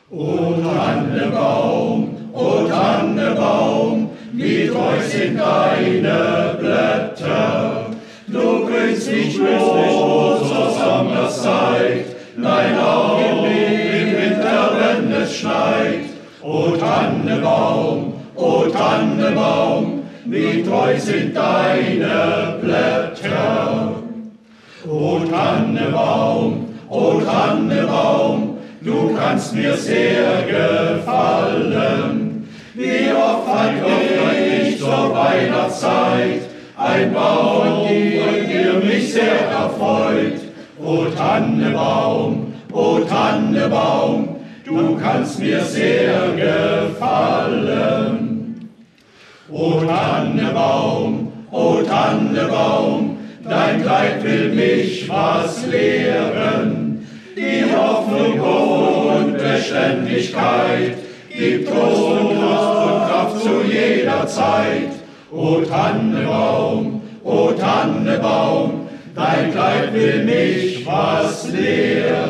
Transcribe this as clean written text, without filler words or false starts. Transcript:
O Tannebaum, wie treu sind deine Blätter. Du grünst nicht nur zur Sommerszeit, nein auch im Winter, wenn es schneit. O Tannebaum, wie treu sind deine Blätter. O Tannebaum, du kannst mir sehr gefallen. Wie oft hat ich zur Weihnachtszeit ein Baum, der mich sehr erfreut. O Tannebaum, du kannst mir sehr gefallen. O Tannebaum, dein Kleid will mich was lehren. Die Hoffnung und Beständigkeit gibt Trost und Kraft zu jeder Zeit. O Tannebaum, dein Kleid will mich was lehren.